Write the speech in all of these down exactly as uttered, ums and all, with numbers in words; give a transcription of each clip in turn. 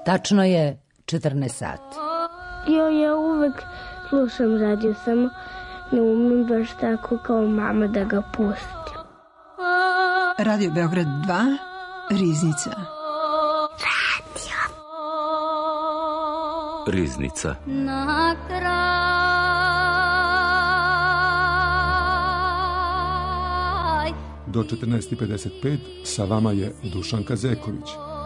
Tačno je četrnaest sati. Jo, ja uvek slušam radio, samo ne umem baš tako kao mama da ga pustim. Radio Beograd dva, Riznica. Radio. Riznica. Na kraj do četrnaest i pedeset pet sa vama je Dušanka Zeković.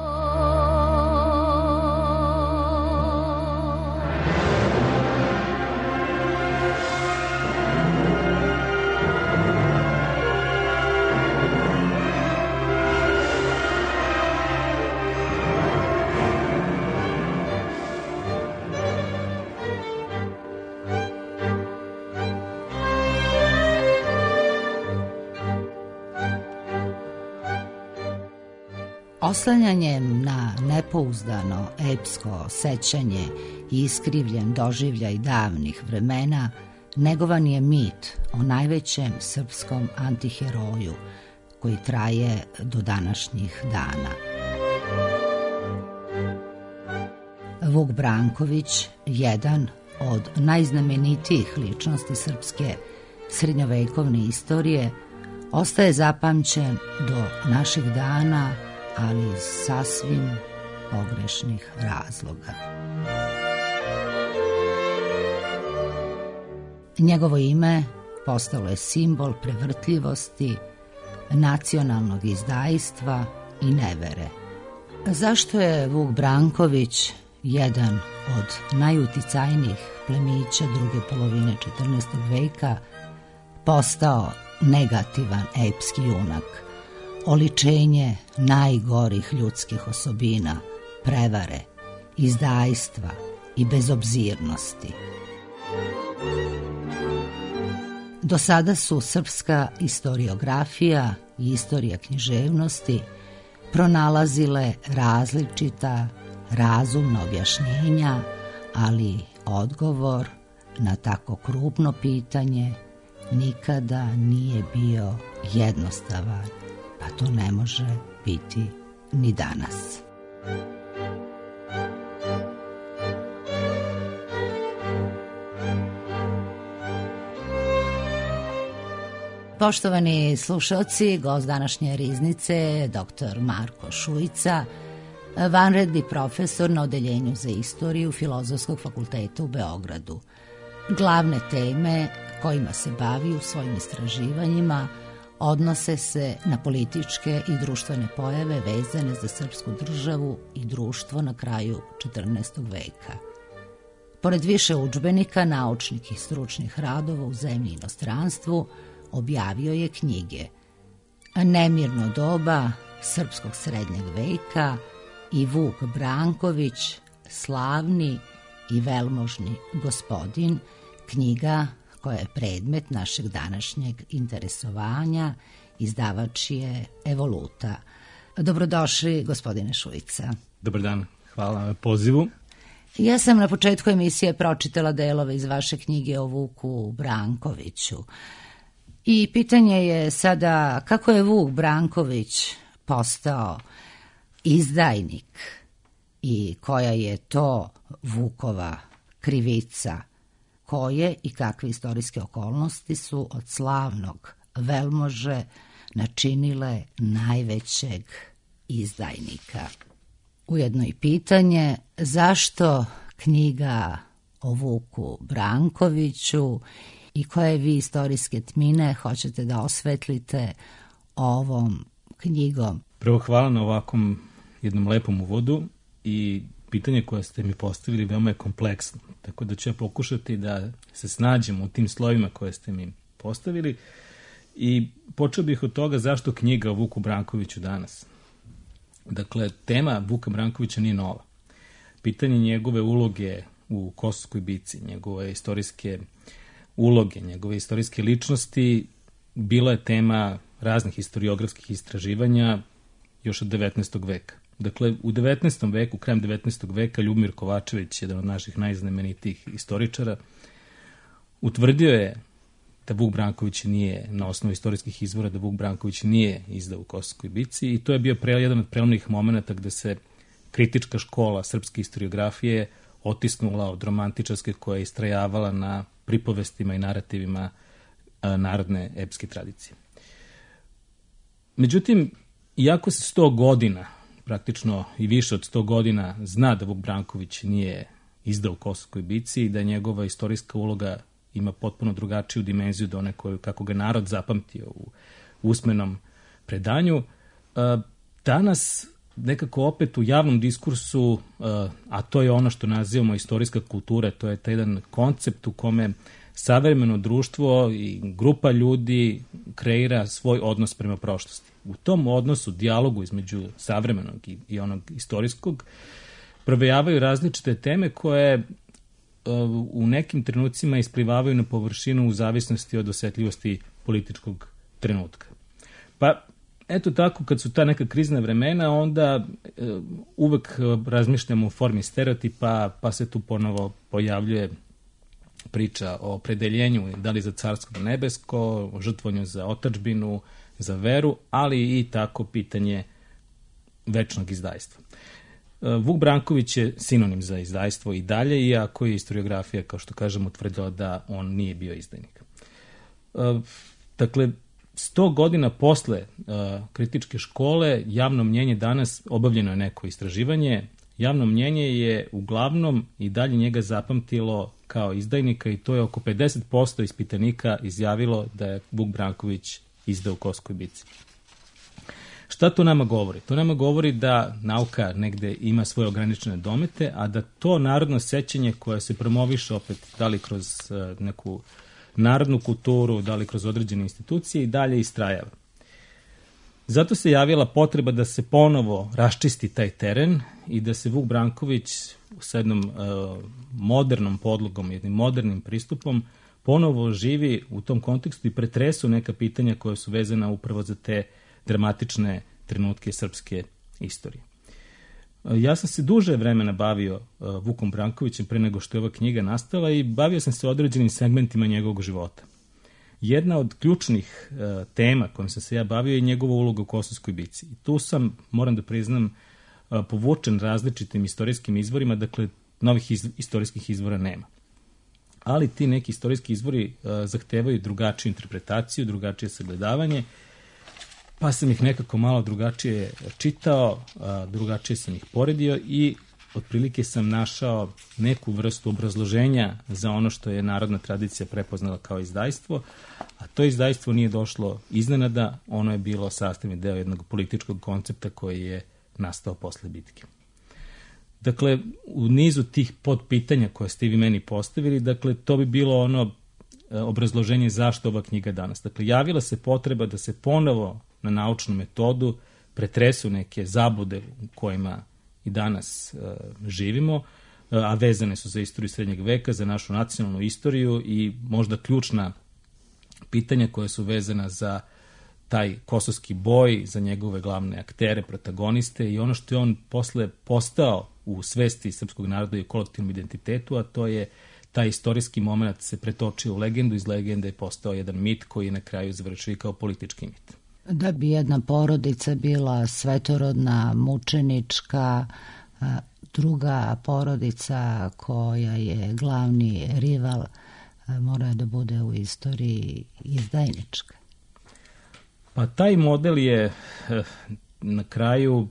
Oslanjanjem na nepouzdano epsko sećanje i iskrivljen doživljaj davnih vremena, negovan je mit o najvećem srpskom antiheroju koji traje do današnjih dana. Vuk Branković, jedan od najznamenitijih ličnosti srpske srednjovekovne istorije, ostaje zapamćen do naših dana, ali iz sasvim pogrešnih razloga. Njegovo ime postalo je simbol prevrtljivosti, nacionalnog izdajstva i nevere. Zašto je Vuk Branković, jedan od najuticajnijih plemića druge polovine četrnaestog veka, postao negativan epski junak, oličenje najgorih ljudskih osobina, prevare, izdajstva i bezobzirnosti? Do sada su srpska historiografija i istorija književnosti pronalazile različita, razumna objašnjenja, ali odgovor na tako krupno pitanje nikada nije bio jednostavan, pa to ne može biti ni danas. Poštovani slušalci, gost današnje Riznice, doktor Marko Šujica, vanredni profesor na Odeljenju za istoriju Filozofskog fakulteta u Beogradu. Glavne teme kojima se bavi u svojim istraživanjima odnose se na političke i društvene pojave vezane za srpsku državu i društvo na kraju četrnaestog veka. Pored više udžbenika, naučnih i stručnih radova u zemlji i inostranstvu, objavio je knjige Nemirno doba srpskog srednjeg veka i Vuk Branković, slavni i velmožni gospodin, knjiga koja je predmet našeg današnjeg interesovanja, izdavač je Evoluta. Dobrodošli, gospodine Šujica. Dobar dan, hvala na pozivu. Ja sam na početku emisije pročitala delove iz vaše knjige o Vuku Brankoviću. I pitanje je sada kako je Vuk Branković postao izdajnik i koja je to Vukova krivica, koje i kakve istorijske okolnosti su od slavnog velmože načinile najvećeg izdajnika. Ujedno i pitanje zašto knjiga o Vuku Brankoviću i koje vi istorijske tmine hoćete da osvetlite ovom knjigom? Prvo, hvala na ovakvom jednom lepom uvodu i pitanje koje ste mi postavili veoma je kompleksno, tako da ću ja pokušati da se snađem u tim slovima koje ste mi postavili i počeo bih od toga zašto knjiga o Vuku Brankoviću danas. Dakle, tema Vuka Brankovića nije nova. Pitanje njegove uloge u Kosovskoj bici, njegove istorijske uloge, njegove istorijske ličnosti bila je tema raznih historiografskih istraživanja još od devetnaestog veka. Dakle, u devetnaestom veku, krajem devetnaestog veka, Ljubomir Kovačević, jedan od naših najznamenitijih istoričara, utvrdio je da Vuk Branković nije, na osnovu istorijskih izvora, da Vuk Branković nije izdao u Kosovskoj bici i to je bio pre, jedan od prelomnih momenta gde se kritička škola srpske historiografije otisnula od romantičarske koja je istrajavala na pripovestima i narativima narodne epske tradicije. Međutim, iako se sto godina, praktično i više od sto godina, zna da Vuk Branković nije izdao u Kosovskoj bici i da njegova istorijska uloga ima potpuno drugačiju dimenziju do one koju, kako ga narod zapamtio u usmenom predanju, danas nekako opet u javnom diskursu, a to je ono što nazivamo istorijska kultura, to je taj jedan koncept u kome savremeno društvo i grupa ljudi kreira svoj odnos prema prošlosti. U tom odnosu, dijalogu između savremenog i, i onog istorijskog, provejavaju različite teme koje uh, u nekim trenucima isplivavaju na površinu u zavisnosti od osetljivosti političkog trenutka. Pa, eto tako, kad su ta neka krizna vremena, onda uh, uvek razmišljamo u formi stereotipa, pa se tu ponovo pojavljuje priča o opredeljenju, da li za carsko nebesko, o žrtvovanju za otadžbinu, za veru, ali i tako pitanje večnog izdajstva. Vuk Branković je sinonim za izdajstvo i dalje, iako je historiografija, kao što kažem, utvrdila da on nije bio izdajnik. Dakle, sto godina posle kritičke škole, javno mnjenje danas, obavljeno je neko istraživanje, javno mnjenje je uglavnom i dalje njega zapamtilo kao izdajnika i to je oko pedeset posto ispitanika izjavilo da je Vuk Branković izdao u Kosovskoj bici. Šta to nama govori? To nama govori da nauka negde ima svoje ograničene domete, a da to narodno sećanje koje se promoviše opet, da li kroz neku narodnu kulturu, da li kroz određene institucije i dalje istrajava. Zato se javila potreba da se ponovo raščisti taj teren i da se Vuk Branković sa jednom uh, modernom podlogom, jednim modernim pristupom ponovo živi u tom kontekstu i pretresu neka pitanja koja su vezana upravo za te dramatične trenutke srpske istorije. Uh, ja sam se duže vremena bavio uh, Vukom Brankovićem pre nego što je ova knjiga nastala i bavio sam se određenim segmentima njegovog života. Jedna od ključnih uh, tema kojom sam se ja bavio je njegova uloga u Kosovskoj bici. I tu sam, moram da priznam, uh, povučen različitim istorijskim izvorima, dakle, novih iz, istorijskih izvora nema. Ali ti neki istorijski izvori uh, zahtevaju drugačiju interpretaciju, drugačije sagledavanje, pa sam ih nekako malo drugačije čitao, uh, drugačije sam ih poredio i otprilike sam našao neku vrstu obrazloženja za ono što je narodna tradicija prepoznala kao izdajstvo, a to izdajstvo nije došlo iznenada, ono je bilo sastavni deo jednog političkog koncepta koji je nastao posle bitke. Dakle, u nizu tih podpitanja koje ste vi meni postavili, dakle, to bi bilo ono obrazloženje zašto ova knjiga danas. Dakle, javila se potreba da se ponovo na naučnu metodu pretresu neke zabude u kojima i danas uh, živimo, uh, a vezane su za istoriju srednjeg veka, za našu nacionalnu istoriju i možda ključna pitanja koja su vezana za taj kosovski boj, za njegove glavne aktere, protagoniste i ono što je on posle postao u svesti srpskog naroda i u kolektivnom identitetu, a to je taj istorijski moment se pretočio u legendu, iz legende je postao jedan mit koji je na kraju završio kao politički mit. Da bi jedna porodica bila svetorodna, mučenička, druga porodica koja je glavni rival mora da bude u istoriji izdajnička. Pa taj model je na kraju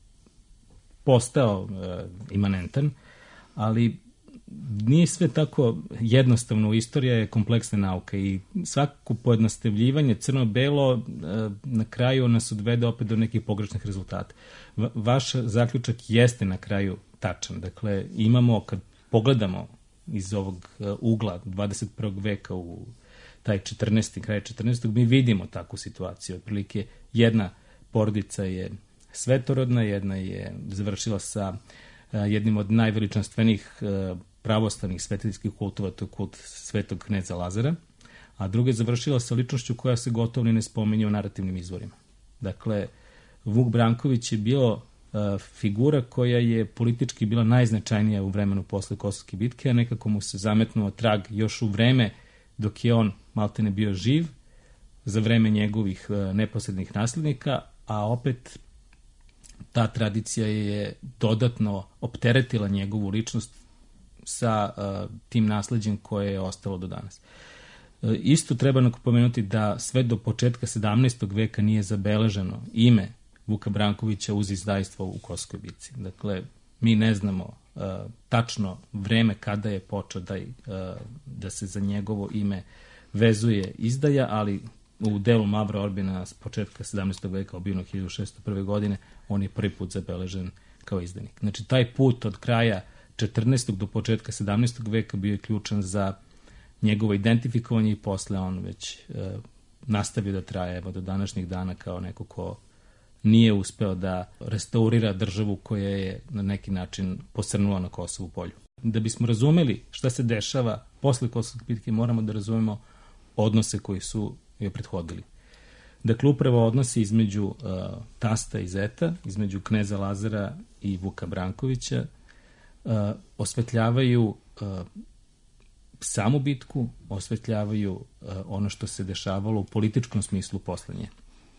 postao imanentan, ali nije sve tako jednostavno. Istorija je kompleksna nauka i svako pojednostavljivanje crno-belo na kraju nas odvede opet do nekih pogrešnih rezultata. Vaš zaključak jeste na kraju tačan. Dakle, imamo, kad pogledamo iz ovog ugla dvadeset prvog veka u taj četrnaesti kraj četrnaestog mi vidimo takvu situaciju. Otprilike jedna porodica je svetorodna, jedna je završila sa jednim od najveličanstvenih pravoslavnih svetiteljskih kultova, to je kult svetog kneza Lazara, a druga je završila sa ličnošću koja se gotovo ni ne spominje u narativnim izvorima. Dakle, Vuk Branković je bio uh, figura koja je politički bila najznačajnija u vremenu posle Kosovske bitke, a nekako mu se zametnuo trag još u vreme dok je on maltene bio živ, za vreme njegovih uh, neposrednih naslednika, a opet ta tradicija je dodatno opteretila njegovu ličnost sa uh, tim nasleđem koje je ostalo do danas. Uh, isto treba napomenuti da sve do početka sedamnaestog veka nije zabeleženo ime Vuka Brankovića uz izdajstvo u Kosovskoj bici. Dakle, mi ne znamo uh, tačno vreme kada je počeo da, uh, da se za njegovo ime vezuje izdaja, ali u delu Mavra Orbina s početka sedamnaestog veka, obijenog hiljadu šessto prve. godine, on je prvi put zabeležen kao izdajnik. Znači, taj put od kraja četrnaestog do početka sedamnaestog veka bio je ključan za njegovo identifikovanje i posle on već e, nastavio da traje evo, do današnjih dana kao neko ko nije uspeo da restaurira državu koja je na neki način posrnula na Kosovu polju. Da bismo razumeli šta se dešava posle Kosovske bitke, moramo da razumemo odnose koji su joj prethodili. Dakle, upravo odnosi između uh, tasta i zeta, između kneza Lazara i Vuka Brankovića, uh, osvetljavaju uh, samu bitku, osvetljavaju uh, ono što se dešavalo u političkom smislu posle nje.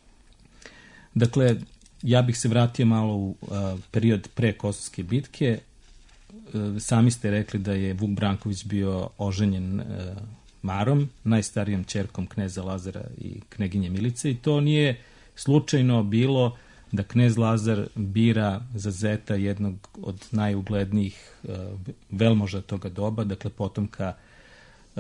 Dakle, ja bih se vratio malo u uh, period pre Kosovske bitke. Uh, sami ste rekli da je Vuk Branković bio oženjen uh, Marom, najstarijom ćerkom kneza Lazara i kneginje Milice, i to nije slučajno bilo da knez Lazar bira za zeta jednog od najuglednijih uh, velmoža toga doba, dakle potomka uh,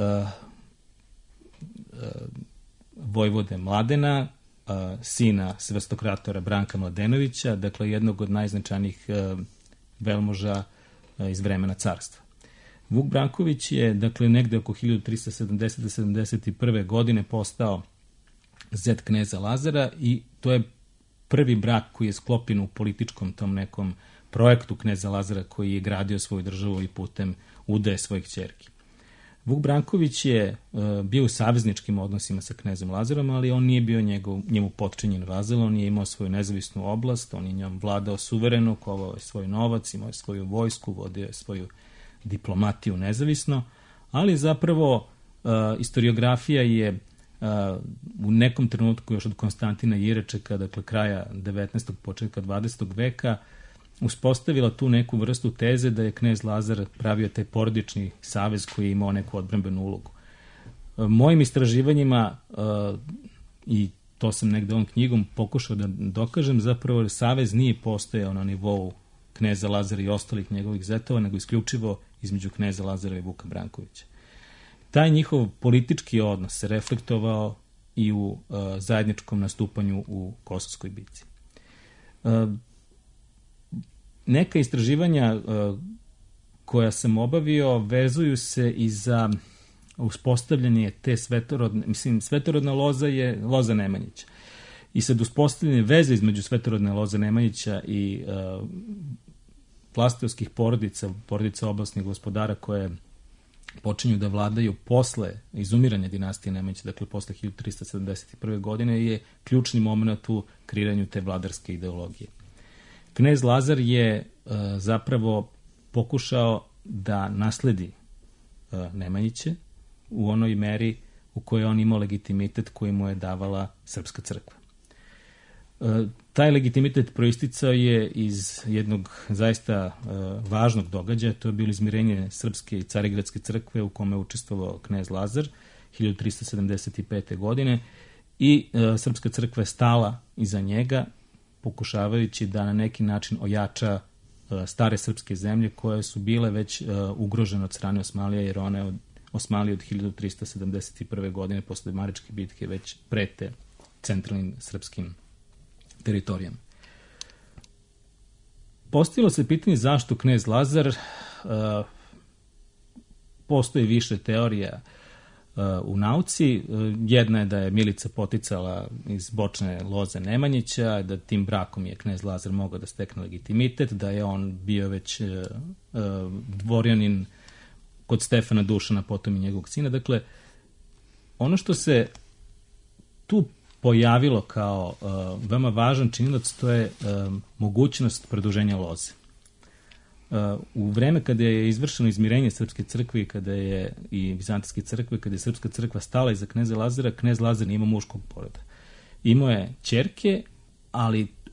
uh, vojvode Mladena, uh, sina svestokratora Branka Mladenovića, dakle jednog od najznačajnijih uh, velmoža uh, iz vremena carstva. Vuk Branković je, dakle, negde oko hiljadu trista sedamdeset do sedamdeset prve. godine postao zet kneza Lazara i to je prvi brak koji je sklopljen u političkom tom nekom projektu kneza Lazara koji je gradio svoju državu i putem udaje svojih ćerki. Vuk Branković je uh, bio u savezničkim odnosima sa knezom Lazarom, ali on nije bio njegov, njemu potčinjen vazal, on je imao svoju nezavisnu oblast, on je njom vladao suvereno, kovao je svoj novac, imao je svoju vojsku, vodio je svoju diplomatiju nezavisno, ali zapravo uh, historiografija je uh, u nekom trenutku još od Konstantina Jirečeka, dakle kraja devetnaestog. početka dvadesetog. veka, uspostavila tu neku vrstu teze da je knez Lazar pravio taj porodični savez koji je imao neku odbrambenu ulogu. Uh, mojim istraživanjima uh, i to sam negde ovom knjigom pokušao da dokažem, zapravo savez nije postojao na nivou kneza Lazara i ostalih njegovih zetova, nego isključivo između kneza Lazara i Vuka Brankovića. Taj njihov politički odnos se reflektovao i u uh, zajedničkom nastupanju u Kosovskoj bici. Uh, neka istraživanja uh, koja sam obavio vezuju se i za uspostavljanje te svetorodne, mislim, svetorodna loza je loza Nemanjića. I sad uspostavljanje veze između svetorodne loze Nemanjića i uh, vlastovskih porodica, porodica oblastnih gospodara koje počinju da vladaju posle izumiranja dinastije Nemanjića, dakle posle hiljadu trista sedamdeset prve. godine, je ključni moment u kreiranju te vladarske ideologije. Knez Lazar je uh, zapravo pokušao da nasledi uh, Nemanjiće u onoj meri u kojoj on imao legitimitet koji mu je davala Srpska crkva. Uh, taj legitimitet proisticao je iz jednog zaista uh, važnog događaja, to je bilo izmirenje Srpske i Carigradske crkve u kome je učestvovao knez Lazar hiljadu trista sedamdeset pete. godine i uh, Srpska crkva je stala iza njega pokušavajući da na neki način ojača uh, stare srpske zemlje koje su bile već uh, ugrožene od strane Osmanlija, jer one od Osmanlije od hiljadu trista sedamdeset prve. godine posle Maričke bitke već prete centralnim srpskim teritorijama. Postavilo se pitanje zašto knez Lazar. Uh, postoji više teorija uh, u nauci. Uh, jedna je da je Milica poticala iz bočne loze Nemanjića, da tim brakom je knez Lazar mogao da stekne legitimitet, da je on bio već uh, uh, dvorjanin kod Stefana Dušana, potom i njegovog sina. Dakle, ono što se tu pojavilo kao uh, veoma važan činilac, to je uh, mogućnost produženja loze. Uh, u vreme kada je izvršeno izmirenje Srpske crkve i kada je i Vizantijske crkve, kada je Srpska crkva stala iza kneza Lazara, knez Lazar nije imao muškog poroda. Imao je ćerke, ali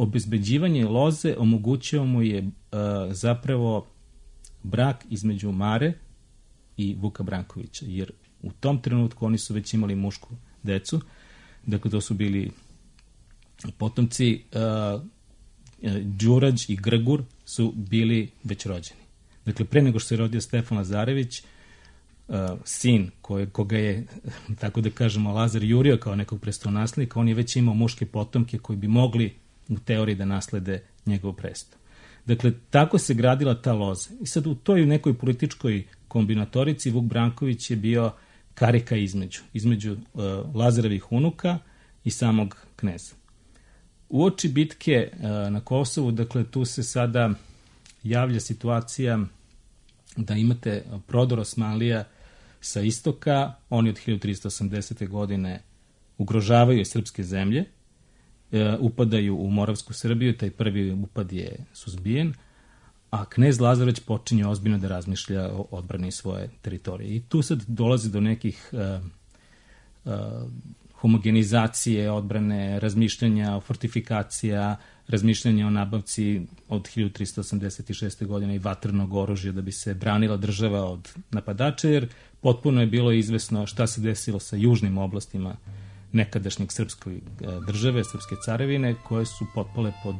obezbeđivanje loze omogućio mu je uh, zapravo brak između Mare i Vuka Brankovića, jer u tom trenutku oni su već imali mušku decu, dakle to su bili potomci, uh, Đurađ i Grgur su bili već rođeni. Dakle, pre nego što se rodio Stefan Lazarević, uh, sin koje, koga je, tako da kažemo, Lazar jurio kao nekog prestolonaslednika, on je već imao muške potomke koji bi mogli u teoriji da naslede njegov presto. Dakle, tako se gradila ta loza. I sad u toj nekoj političkoj kombinatorici Vuk Branković je bio karika između, između uh, Lazarevih unuka i samog kneza. Uoči bitke uh, na Kosovu, dakle, tu se sada javlja situacija da imate prodor Osmanlija sa istoka, oni od hiljadu tristo osamdesete. godine ugrožavaju srpske zemlje, upadaju u Moravsku Srbiju, taj prvi upad je suzbijen, a knez Lazarević počinje ozbiljno da razmišlja o odbrani svoje teritorije. I tu sad dolazi do nekih uh, uh, homogenizacije odbrane, razmišljanja o fortifikacija, razmišljanja o nabavci od hiljadu tristo osamdeset šeste. godine i vatrenog oružja da bi se branila država od napadača, jer potpuno je bilo izvesno šta se desilo sa južnim oblastima nekadašnjeg srpske države, srpske carevine, koje su potpale pod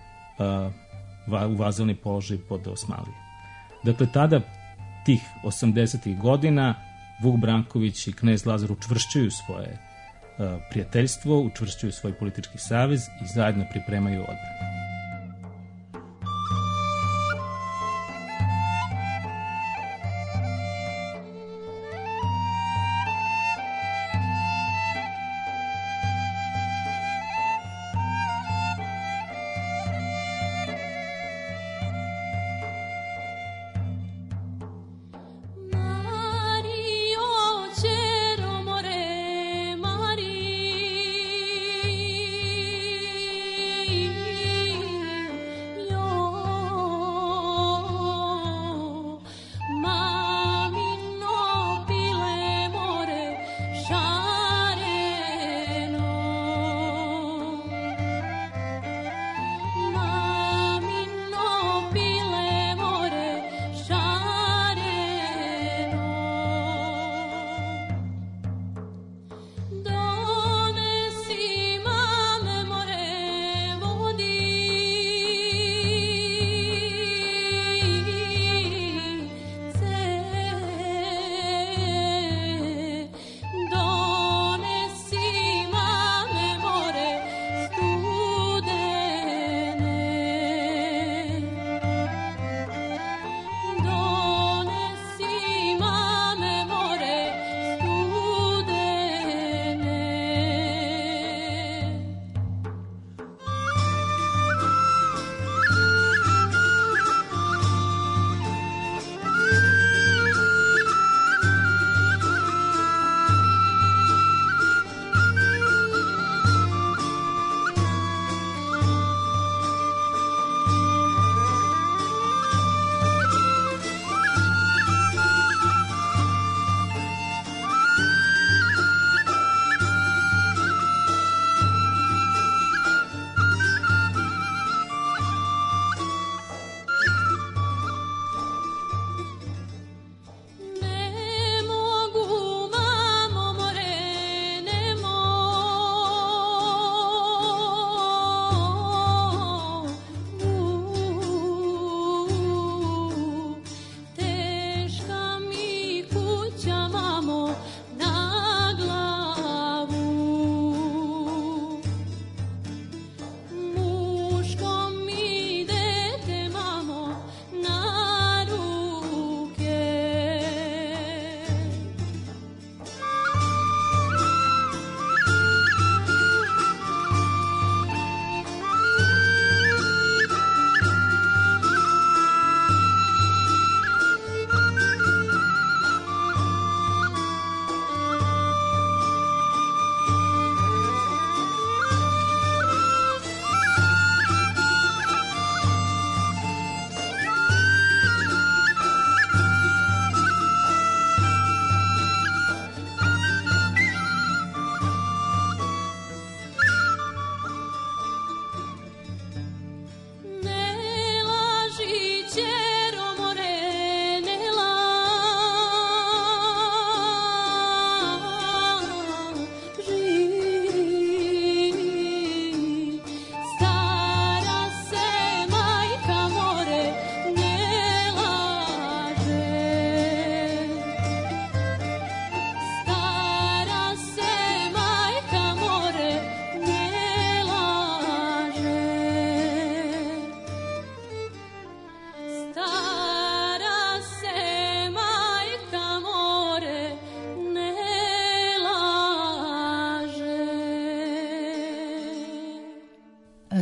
uh, u vazalni položaj pod Osmanlije. Dakle, tada, tih osamdesetih godina, Vuk Branković i knez Lazar učvršćuju svoje uh, prijateljstvo, učvršćuju svoj politički savez i zajedno pripremaju odbranu. Maria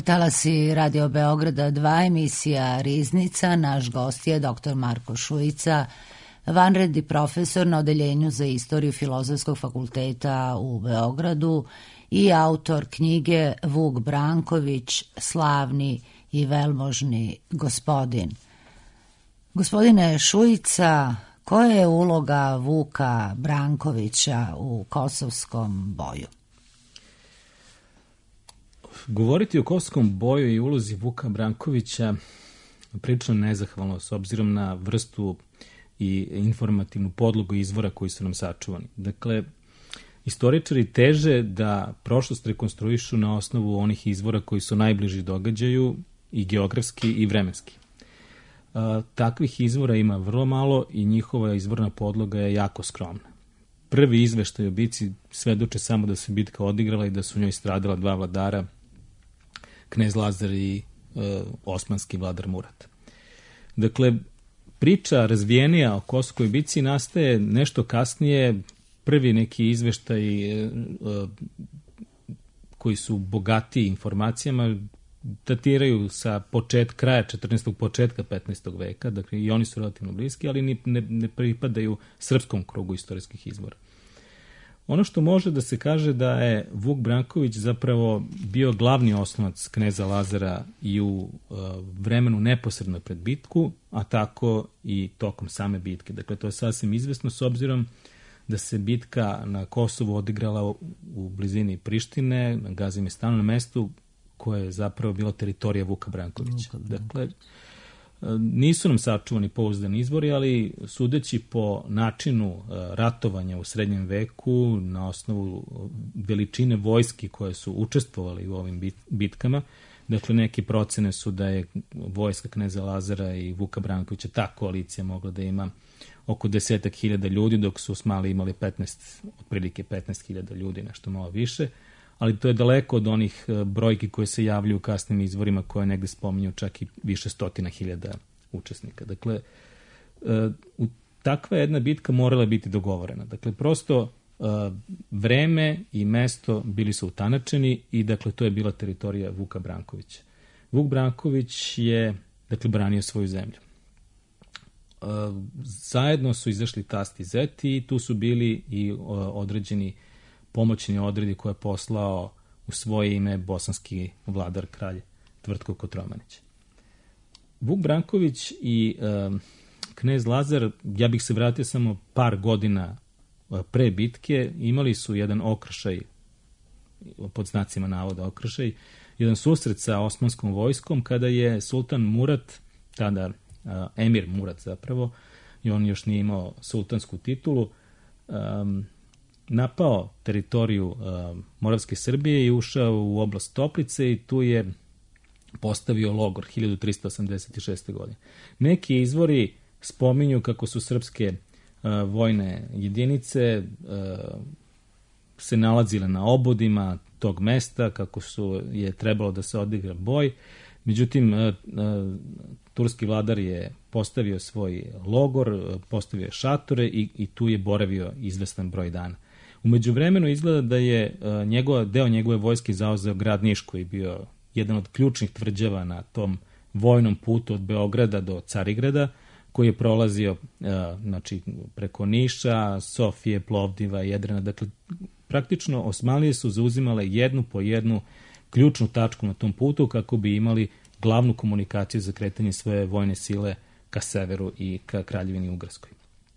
talasi Radio Beograda dva, emisija Riznica. Naš gost je doktor Marko Šujica, vanredni profesor na Odeljenju za istoriju Filozofskog fakulteta u Beogradu i autor knjige Vuk Branković, slavni i velmožni gospodin. Gospodine Šujica, koja je uloga Vuka Brankovića u kosovskom boju? Govoriti o kosovskom boju i ulozi Vuka Brankovića prilično nezahvalno s obzirom na vrstu i informativnu podlogu izvora koji su nam sačuvani. Dakle, istoričari teže da prošlost rekonstruišu na osnovu onih izvora koji su najbliži događaju i geografski i vremenski. A, takvih izvora ima vrlo malo i njihova izvorna podloga je jako skromna. Prvi izveštaj o bici svedoče samo da se bitka odigrala i da su u njoj stradala dva vladara, knez Lazar i e, osmanski vladar Murat. Dakle, priča razvijenija o Kosovskoj bici nastaje nešto kasnije. Prvi neki izveštaj e, e, koji su bogatiji informacijama datiraju sa počet, kraja četrnaestog početka petnaestog veka, dakle i oni su relativno bliski, ali ne, ne, ne pripadaju srpskom krugu istorijskih izvora. Ono što može da se kaže da je Vuk Branković zapravo bio glavni osnovac kneza Lazara i u uh, vremenu neposredno pred bitku, a tako i tokom same bitke. Dakle, to je sasvim izvesno s obzirom da se bitka na Kosovu odigrala u, u blizini Prištine, na Gazimestanu, na mestu koje je zapravo bila teritorija Vuka Brankovića. Vuka, dakle, nisu nam sačuvani pouzdani izvori, ali sudeći po načinu ratovanja u srednjem veku, na osnovu veličine vojski koje su učestvovali u ovim bitkama, dakle neke procene su da je vojska kneza Lazara i Vuka Brankovića, ta koalicija mogla da ima oko desetak hiljada ljudi, dok su Osmali imali petnaest, otprilike petnaest hiljada ljudi, nešto malo više, ali to je daleko od onih brojki koje se javljaju u kasnim izvorima koje negde spominju čak i više stotina hiljada učesnika. Dakle, takva jedna bitka morala biti dogovorena. Dakle, prosto vreme i mesto bili su utanačeni i dakle to je bila teritorija Vuka Brankovića. Vuk Branković je dakle branio svoju zemlju. Zajedno su izašli tasti zeti i tu su bili i određeni pomoćni odredi koje je poslao u svoje ime bosanski vladar kralj Tvrtko Kotromanić. Vuk Branković i e, knez Lazar, ja bih se vratio samo par godina pre bitke, imali su jedan okršaj, pod znacima navoda okršaj, jedan susret sa osmanskom vojskom kada je sultan Murat, tada e, emir Murat zapravo, i on još nije imao sultansku titulu, e, napao teritoriju uh, Moravske Srbije i ušao u oblast Toplice i tu je postavio logor hiljadu trista osamdeset šeste. godine. Neki izvori spominju kako su srpske uh, vojne jedinice uh, se nalazile na obodima tog mesta, kako su je trebalo da se odigra boj. Međutim, uh, uh, turski vladar je postavio svoj logor, uh, postavio je šatore i, i tu je boravio izvestan broj dana. U međuvremenu izgleda da je uh, njegova, deo njegove vojske zauzeo grad Niš, koji je bio jedan od ključnih tvrđava na tom vojnom putu od Beograda do Carigrada, koji je prolazio uh, znači, preko Niša, Sofije, Plovdiva, Jedrana. Dakle, praktično Osmanlije su zauzimale jednu po jednu ključnu tačku na tom putu kako bi imali glavnu komunikaciju za kretanje svoje vojne sile ka severu i ka Kraljevini Ugarskoj.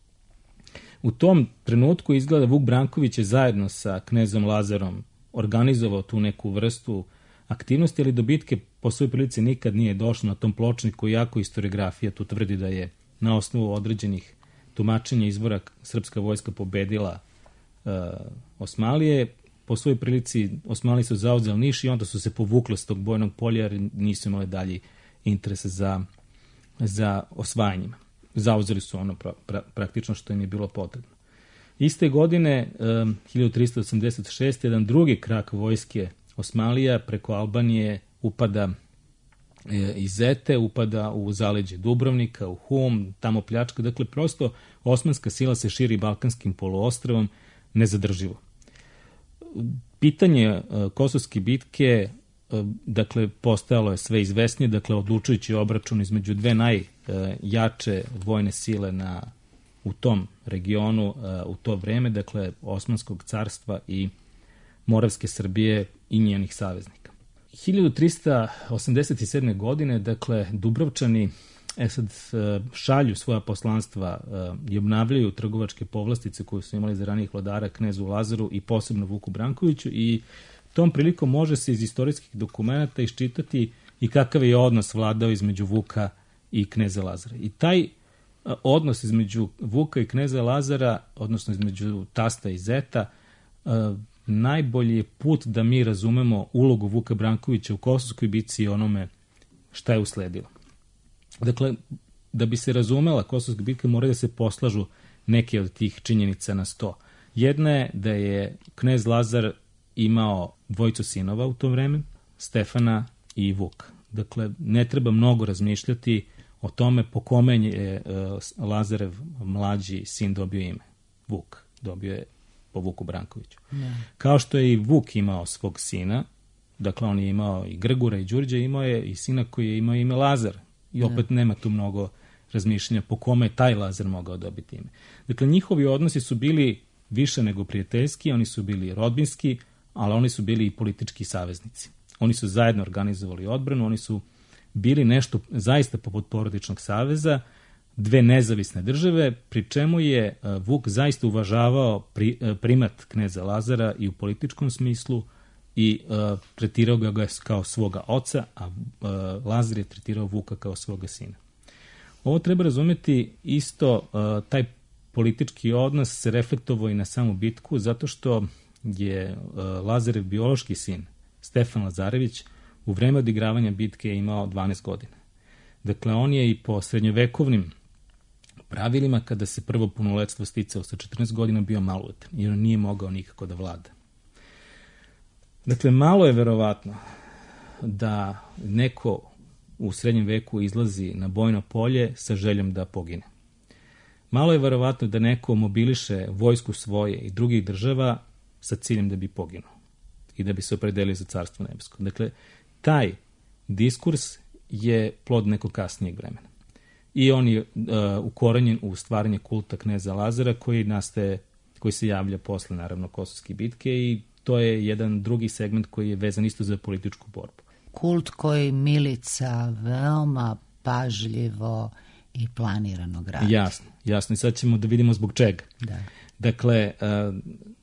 U tom trenutku izgleda Vuk Branković je zajedno sa knezom Lazarom organizovao tu neku vrstu aktivnosti, ali do bitke po svojoj prilici nikad nije došlo. Na tom pločniku, jako historiografija tu tvrdi da je na osnovu određenih tumačenja izvora srpska vojska pobedila uh, Osmalije. Po svojoj prilici Osmalije su zauzeli Niš i onda su se povukli s tog bojnog polja jer nisu imali dalji interes za, za osvajanjima. Zauzeli su ono pra, pra, praktično što im je bilo potrebno. Iste godine, um, hiljadu trista osamdeset šeste. jedan drugi krak vojske Osmalija preko Albanije upada e, iz Zete, upada u zaleđe Dubrovnika, u Hum, tamo pljačka. Dakle, prosto osmanska sila se širi Balkanskim poluostrvom nezadrživo. Pitanje e, Kosovske bitke dakle, postajalo je sve izvesnije, dakle, odlučujući obračun između dve najjače vojne sile na, u tom regionu u to vreme, dakle, Osmanskog carstva i Moravske Srbije i njenih saveznika. hiljadu trista osamdeset sedme. godine, dakle, Dubrovčani e sad šalju svoja poslanstva i obnavljaju trgovačke povlastice koje su imali za ranijih vladara knezu Lazaru i posebno Vuku Brankoviću, i tom prilikom može se iz istorijskih dokumenata iščitati i kakav je odnos vladao između Vuka i kneza Lazara. I taj odnos između Vuka i kneza Lazara, odnosno između tasta i zeta, najbolji je put da mi razumemo ulogu Vuka Brankovića u Kosovskoj bici i onome šta je usledilo. Dakle, da bi se razumela Kosovska bitka, mora da se poslažu neke od tih činjenica na sto. Jedna je da je knez Lazar imao dvojicu sinova u to vreme, Stefana i Vuka. Dakle, ne treba mnogo razmišljati o tome po kome je uh, Lazarev mlađi sin dobio ime. Vuk. Dobio je po Vuku Brankoviću. Ne. Kao što je i Vuk imao svog sina, dakle on je imao i Grgura i Đurđa, imao je i sina koji je imao ime Lazar. I opet ne. nema tu mnogo razmišljanja po kome je taj Lazar mogao dobiti ime. Dakle, njihovi odnosi su bili više nego prijateljski, oni su bili rodbinski, ali oni su bili i politički saveznici. Oni su zajedno organizovali odbranu, oni su bili nešto zaista poput porodičnog saveza, dve nezavisne države, pri čemu je Vuk zaista uvažavao pri, primat kneza Lazara i u političkom smislu i uh, tretirao ga kao svoga oca, a uh, Lazar je tretirao Vuka kao svoga sina. Ovo treba razumeti isto, uh, taj politički odnos se reflektovao i na samu bitku, zato što je uh, Lazarev biološki sin, Stefan Lazarević, u vreme odigravanja bitke imao dvanaest godina. Dakle, on je i po srednjovekovnim pravilima, kada se prvo punoletstvo sticao sa četrnaest godina, bio maloletan, jer on nije mogao nikako da vlada. Dakle, malo je verovatno da neko u srednjem veku izlazi na bojno polje sa željom da pogine. Malo je verovatno da neko mobiliše vojsku svoje i drugih država sa ciljem da bi poginuo i da bi se opredelio za carstvo nebesko. Dakle, taj diskurs je plod nekog kasnijeg vremena. I on je uh, ukorenjen u stvaranje kulta kneza Lazara koji nastaje, koji se javlja posle, naravno, Kosovske bitke, i to je jedan drugi segment koji je vezan isto za političku borbu. Kult koji Milica veoma pažljivo i planirano gradi. Jasno, jasno. I sad ćemo da vidimo zbog čega. Da. Dakle, uh,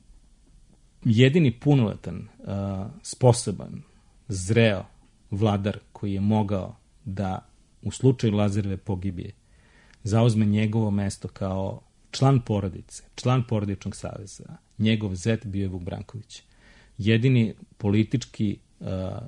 jedini punoletan, uh, sposoban, zreo vladar koji je mogao da u slučaju Lazareve pogibije zauzme njegovo mesto kao član porodice, član porodičnog saveza, njegov zet bio je Vuk Branković. Jedini politički uh,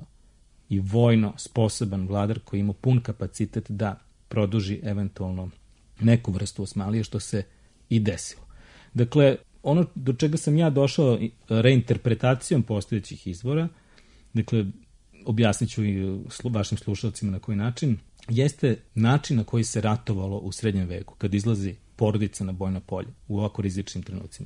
i vojno sposoban vladar koji ima pun kapacitet da produži eventualno neku vrstu Osmanlije, što se i desilo. Dakle, ono do čega sam ja došao reinterpretacijom postojećih izvora, dakle, objasnit ću i vašim slušalcima na koji način, jeste način na koji se ratovalo u srednjem veku, kad izlazi porodica na bojno polje u ovako rizičnim trenucima.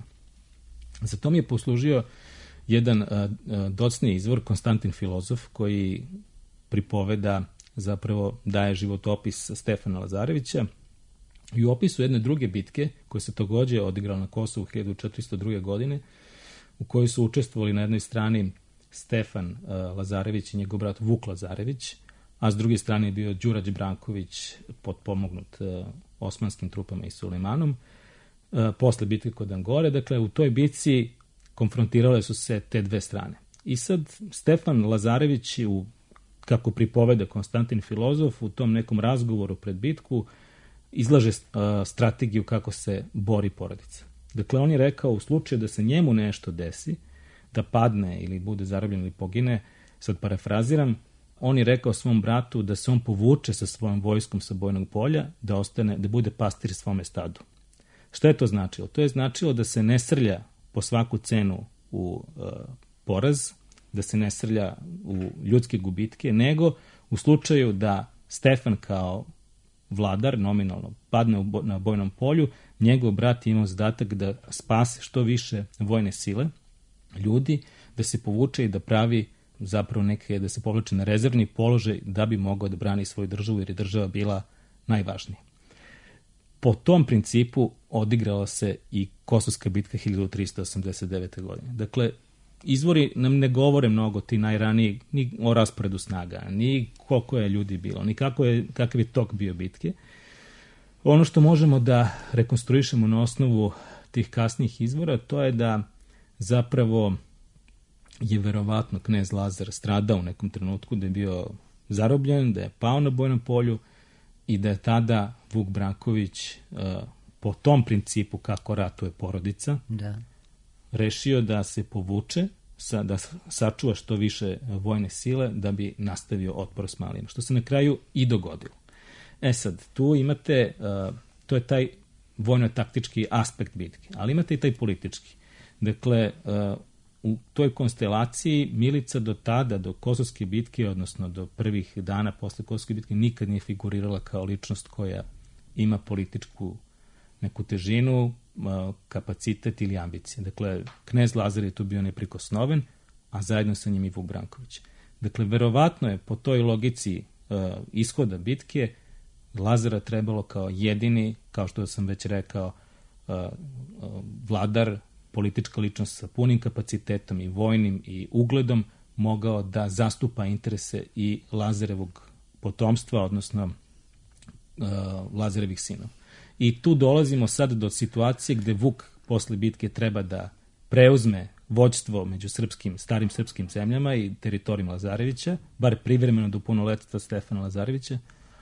Za to mi je poslužio jedan uh, docniji izvor, Konstantin Filozof, koji pripoveda, zapravo daje životopis Stefana Lazarevića, i u opisu jedne druge bitke, koja se takođe odigrala na Kosovu hiljadu četiristo druge. godine, u kojoj su učestvovali na jednoj strani Stefan uh, Lazarević i njegov brat Vuk Lazarević, a s druge strane je bio Đurađ Branković, potpomognut uh, osmanskim trupama i Sulejmanom, uh, posle bitke kod Angore. Dakle, u toj bitci konfrontirale su se te dve strane. I sad Stefan Lazarević, u, kako pripoveda Konstantin Filozof, u tom nekom razgovoru pred bitku, izlaže uh, strategiju kako se bori porodica. Dakle, on je rekao, u slučaju da se njemu nešto desi, da padne ili bude zarobljen ili pogine, sad parafraziram, on je rekao svom bratu da se on povuče sa svojom vojskom sa bojnog polja, da ostane, da bude pastir svome stadu. Šta je to značilo? To je značilo da se ne srlja po svaku cenu u uh, poraz, da se ne srlja u ljudske gubitke, nego u slučaju da Stefan kao vladar nominalno padne bo, na bojnom polju, njegov brat je imao zadatak da spase što više vojne sile, ljudi, da se povuče i da pravi zapravo neke, da se povlači na rezervni položaj da bi mogao da brani svoju državu, jer je država bila najvažnija. Po tom principu odigrala se i Kosovska bitka hiljadu trista osamdeset devete. godine. Dakle, izvori nam ne govore mnogo ti najraniji ni o rasporedu snaga, ni koliko je ljudi bilo, ni kako je, kakav je tok bio bitke. Ono što možemo da rekonstruišemo na osnovu tih kasnijih izvora, to je da zapravo je verovatno knez Lazar stradao u nekom trenutku, da je bio zarobljen, da je pao na bojnom polju i da je tada Vuk Branković uh, po tom principu kako ratuje porodica, da, rešio da se povuče, sa, da sačuva što više vojne sile da bi nastavio otpor Osmanlijama, što se na kraju i dogodilo. E sad, tu imate, uh, to je taj vojno-taktički aspekt bitke, ali imate i taj politički. Dakle, uh, u toj konstelaciji Milica do tada, do Kosovske bitke, odnosno do prvih dana posle Kosovske bitke, nikad nije figurirala kao ličnost koja ima političku neku težinu, kapacitet ili ambicije. Dakle, knez Lazar je tu bio neprikosnoven, a zajedno sa njim i Vuk Branković. Dakle, verovatno je po toj logici uh, ishoda bitke Lazara trebalo kao jedini, kao što sam već rekao, uh, uh, vladar, politička ličnost sa punim kapacitetom i vojnim i ugledom, mogao da zastupa interese i Lazarevog potomstva, odnosno uh, Lazarevih sinova. I tu dolazimo sad do situacije gde Vuk posle bitke treba da preuzme vođstvo među srpskim, starim srpskim zemljama i teritorijom Lazarevića, bar privremeno do punoletstva Stefana Lazarevića,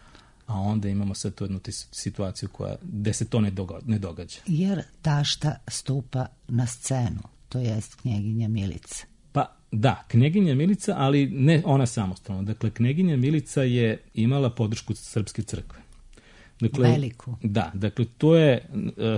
a onda imamo sad tu jednu situaciju koja, gde se to ne događa, ne događa. Jer tašta stupa na scenu, to jest knjeginja Milica. Pa da, knjeginja Milica, ali ne ona samostalno. Dakle, knjeginja Milica je imala podršku Srpske crkve. Dakle, veliku. Da, dakle, to je, uh,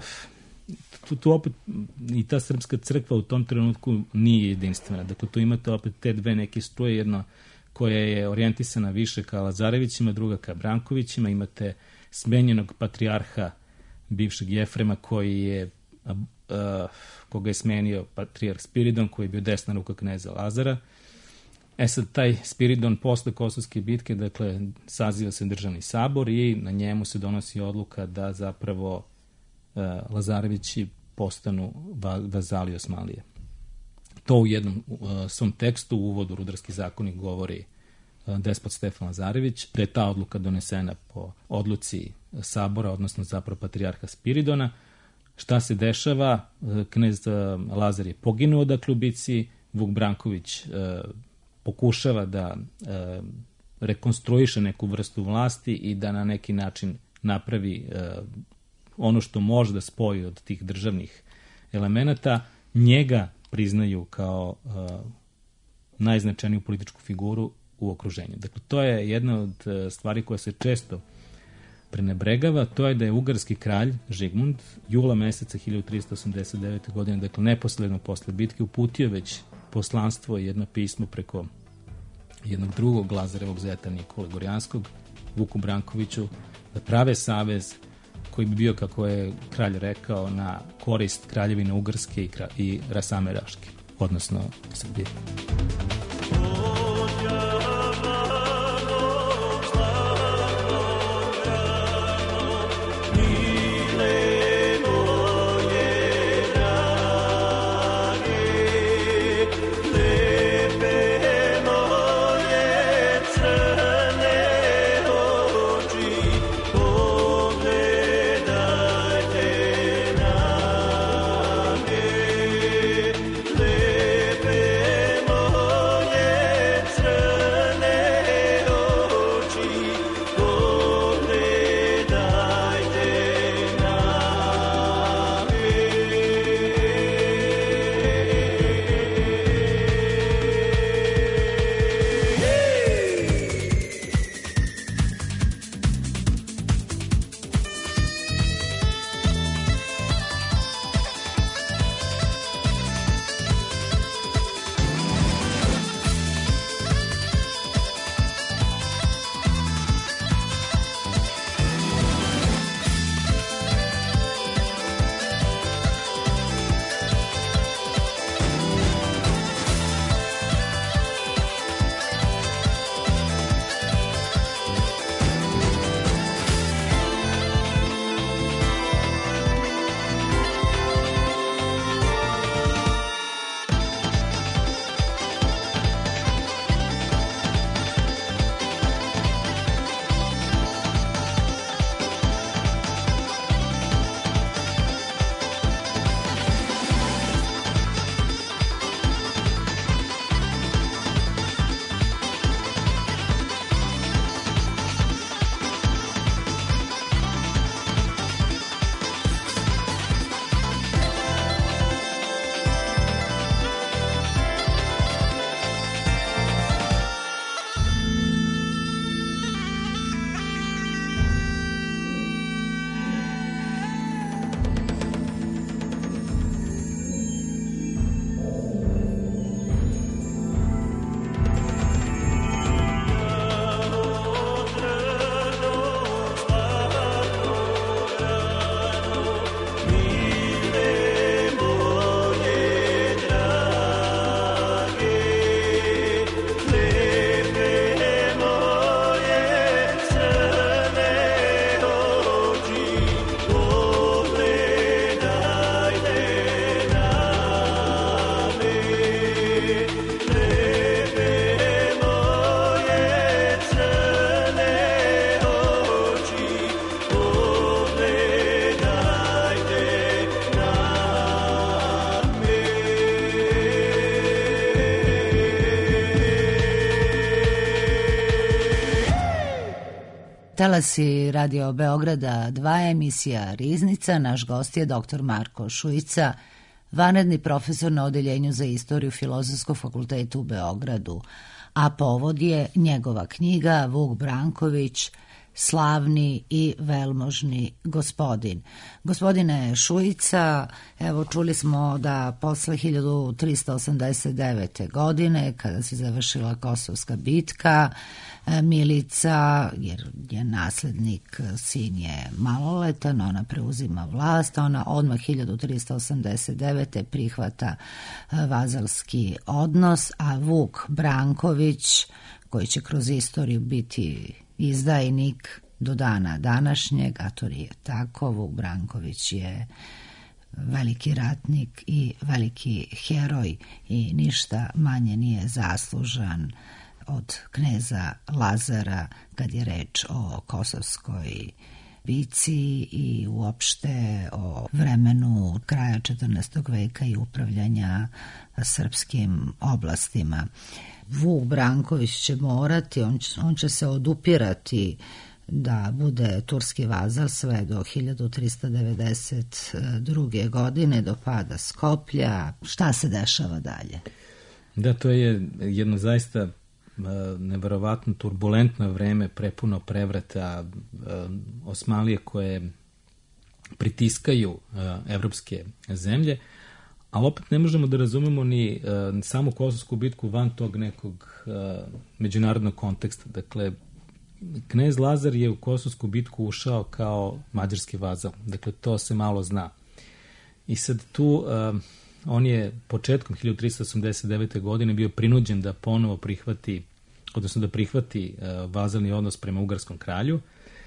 tu, tu opet i ta Srpska crkva u tom trenutku nije jedinstvena. Dakle, tu imate opet te dve neke struje, jedna koja je orijentisana više ka Lazarevićima, druga ka Brankovićima. Imate smenjenog patrijarha bivšeg Jefrema koji je, uh, koga je smenio patrijarh Spiridon, koji je bio desna ruka kneza Lazara. E sad, taj Spiridon posle Kosovske bitke, dakle, saziva se državni sabor i na njemu se donosi odluka da zapravo uh, Lazarevići postanu va, vazali Osmanlije. To u jednom uh, svom tekstu, u uvodu Rudarski zakonik, govori uh, despot Stefan Lazarević, da je ta odluka donesena po odluci sabora, odnosno zapravo patrijarha Spiridona. Šta se dešava? Uh, knez uh, Lazar je poginuo, dakle, u bici, Vuk Branković uh, pokušava da e, rekonstruiše neku vrstu vlasti i da na neki način napravi e, ono što može da spoji od tih državnih elemenata. Njega priznaju kao e, najznačajniju političku figuru u okruženju. Dakle, to je jedna od stvari koja se često prenebregava, to je da je ugarski kralj Žigmund jula meseca hiljadu trista osamdeset devete. godine, dakle neposredno posle bitke, uputio već poslanstvo i jedno pismo preko jednog drugog Lazarevog zeta Nikole Gorjanskog, Vuku Brankoviću, da prave savez koji bi bio, kako je kralj rekao, na korist kraljevine Ugarske i, kra- i Rasame Raške, odnosno Srbije. Oh Talasi Radio Beograda dva, emisija Riznica. Naš gost je doktor Marko Šujica, vanredni profesor na Odeljenju za istoriju Filozofskog fakulteta u Beogradu, a povod je njegova knjiga Vuk Branković, Slavni i velmožni gospodin. Gospodine Šujica, evo čuli smo da posle hiljadu trista osamdeset devete. godine, kada se završila Kosovska bitka, Milica, jer je naslednik, sin je maloletan, ona preuzima vlast, ona odmah hiljadu trista osamdeset devete. prihvata vazalski odnos, a Vuk Branković, koji će kroz istoriju biti izdajnik do dana današnjeg, a to je tako, Vuk Branković je veliki ratnik i veliki heroj i ništa manje nije zaslužan od kneza Lazara kad je reč o Kosovskoj bici i uopšte o vremenu kraja četrnaestog veka i upravljanja srpskim oblastima. Vuk Branković će morati, on će, on će se odupirati da bude turski vazal sve do hiljadu trista devedeset druge. godine, do pada Skoplja. Šta se dešava dalje? Da, to je jedno zaista neverovatno turbulentno vreme, prepuno prevrata, Osmanlije koje pritiskaju evropske zemlje, ali opet ne možemo da razumemo ni samu Kosovsku bitku van tog nekog međunarodnog konteksta. Dakle, knez Lazar je u Kosovsku bitku ušao kao mađarski vazal. Dakle, to se malo zna. I sad tu on je početkom hiljadu trista osamdeset devete. godine bio prinuđen da ponovo prihvati, odnosno da prihvati uh, vazalni odnos prema ugarskom kralju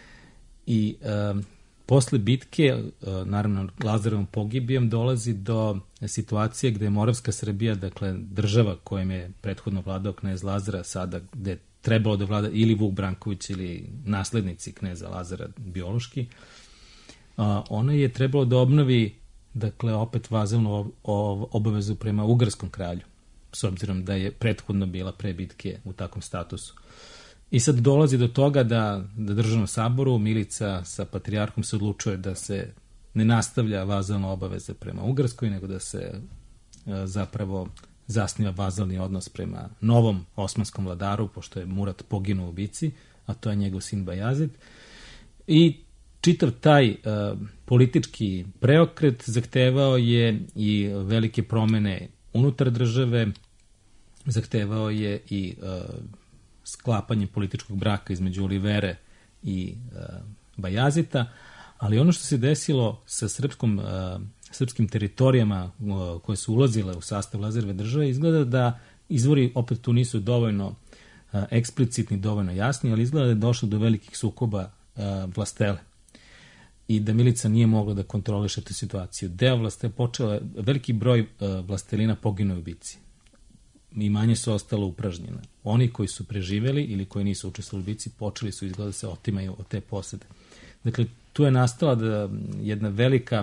i uh, posle bitke, uh, naravno Lazarovom pogibijom, dolazi do situacije gde je Moravska Srbija, dakle država kojom je prethodno vladao knez Lazara, sada gde je trebalo da vlada ili Vuk Branković ili naslednici kneza Lazara biološki, uh, ona je trebalo da obnovi, dakle, opet vazalnu obavezu prema ugarskom kralju, s obzirom da je prethodno bila pre bitke u takvom statusu. I sad dolazi do toga da, da državnom saboru Milica sa patrijarhom se odlučuje da se ne nastavlja vazalna obaveza prema Ugarskoj, nego da se e, zapravo zasniva vazalni odnos prema novom osmanskom vladaru, pošto je Murat poginuo u bici, a to je njegov sin Bajazid. I čitav taj uh, politički preokret zahtevao je i velike promene unutar države, zahtevao je i uh, sklapanje političkog braka između Olivere i uh, Bajazita, ali ono što se desilo sa srpskom, uh, srpskim teritorijama uh, koje su ulazile u sastav Lazareve države, izgleda da izvori opet tu nisu dovoljno uh, eksplicitni, dovoljno jasni, ali izgleda da je došlo do velikih sukoba uh, vlastele i da Milica nije mogla da kontroliše tu situaciju. Deo vlaste počela, veliki broj uh, vlastelina poginuo u bici. Imanje su ostalo upražnjeno. Oni koji su preživeli ili koji nisu učestvovali u bici počeli su izgleda da se otimaju od te posede. Dakle, tu je nastala da jedna velika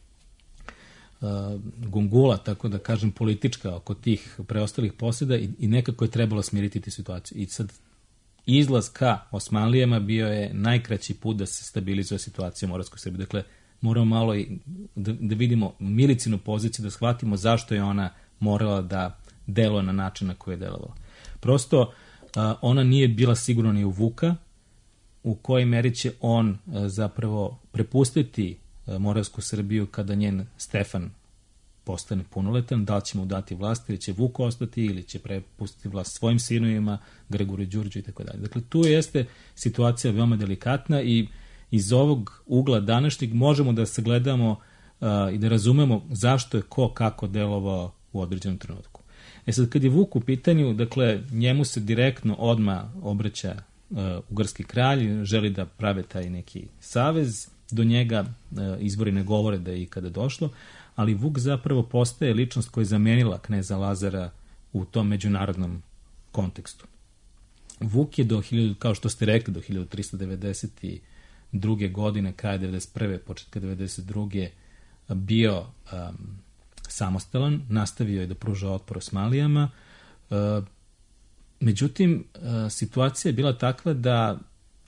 uh, gungula, tako da kažem, politička oko tih preostalih poseda i, i nekako je trebalo smiriti tu situaciju. I sad izlaz ka Osmanlijama bio je najkraći put da se stabilizuje situacija u Moravskoj Srbiji. Dakle, moramo malo i da, da vidimo Milicinu poziciju, da shvatimo zašto je ona morala da deluje na način na koji je delovala. Prosto, a, ona nije bila sigurna ni u Vuka, u kojoj meri će on a, zapravo prepustiti a, Moravsku Srbiju kada njen Stefan postane punoletan, da li će mu dati vlast ili će Vuk ostati ili će prepustiti vlast svojim sinovima, Gregoru Đurđu i tako dalje. Dakle, tu jeste situacija veoma delikatna i iz ovog ugla današnjeg možemo da sagledamo uh, i da razumemo zašto je ko kako delovao u određenom trenutku. E sad, kad je Vuk u pitanju, dakle, njemu se direktno odmah obraća uh, ugarski kralj, želi da prave taj neki savez, do njega uh, izbori ne govore da je ikada došlo, ali Vuk zapravo postaje ličnost koja je zamenila kneza Lazara u tom međunarodnom kontekstu. Vuk je do, kao što ste rekli, do hiljadu trista devedeset druge. godine, kraja devedeset prve. početka devedeset druge. bio um, samostalan, nastavio je da pruža otpor Osmanlijama. Uh, međutim, uh, situacija je bila takva da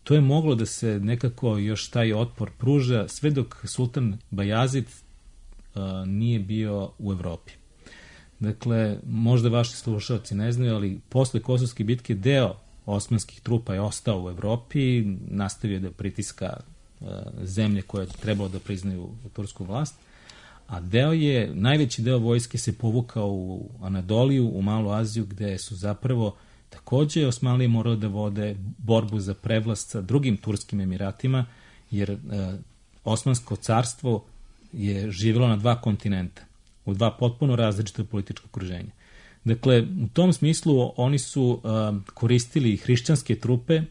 to je moglo da se nekako još taj otpor pruža sve dok sultan Bajazid uh, nije bio u Evropi. Dakle, možda vaši slušalci ne znaju, ali posle Kosovske bitke deo osmanskih trupa je ostao u Evropi, nastavio da pritiska uh, zemlje koje je trebalo da priznaju tursku vlast, a deo je, najveći deo vojske se povukao u Anadoliju, u Malu Aziju, gde su zapravo takođe Osmanlije morali da vode borbu za prevlast sa drugim turskim emiratima, jer e, Osmansko carstvo je živjelo na dva kontinenta, u dva potpuno različita politička okruženja. Dakle, u tom smislu oni su e, koristili hrišćanske trupe e,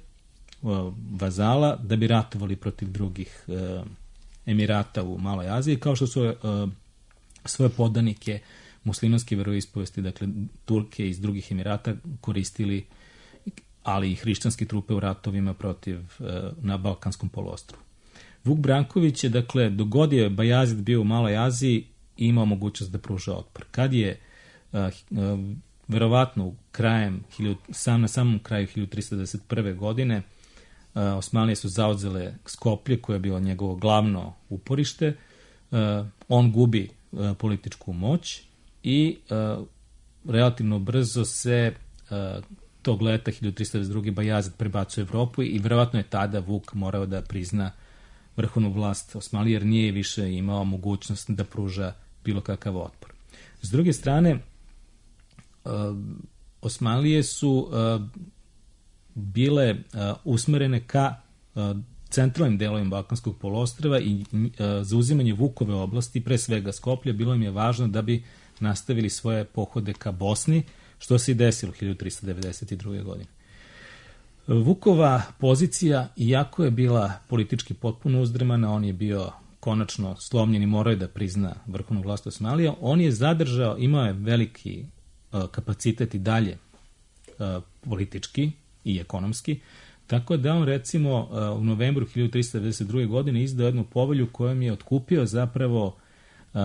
vazala da bi ratovali protiv drugih e, emirata u Maloj Aziji, kao što su e, svoje poddanike muslimanske veroispovesti, dakle Turke iz drugih emirata koristili, ali i hrišćanske trupe u ratovima protiv e, na Balkanskom poluostrvu. Vuk Branković je, dakle, dok god je Bajazid bio u Maloj Aziji, imao mogućnost da pruža otpor. Kad je e, e, verovatno krajem, sam na samom kraju hiljadu trista devedeset prve. godine e, Osmanlije su zauzele Skoplje, koje je bilo njegovo glavno uporište, e, on gubi e, političku moć i uh, relativno brzo se uh, tog leta hiljadu trista devedeset druge. Bajazid prebacuje u Evropu i verovatno je tada Vuk morao da prizna vrhovnu vlast Osmanlije, jer nije više imao mogućnost da pruža bilo kakav otpor. S druge strane, uh, Osmanlije su uh, bile uh, usmerene ka uh, centralnim delovima Balkanskog poluostrva i uh, za uzimanje Vukove oblasti, pre svega Skoplja, bilo im je važno da bi nastavili svoje pohode ka Bosni, što se i desilo hiljadu trista devedeset druge. godine. Vukova pozicija, iako je bila politički potpuno uzdrmana, on je bio konačno slomljen i morao je da prizna vrhovnu vlast Osmanlija, on je zadržao, imao je veliki uh, kapacitet i dalje uh, politički i ekonomski, tako da on recimo uh, u novembru hiljadu trista devedeset druge. godine izdao jednu povelju kojom je otkupio zapravo uh,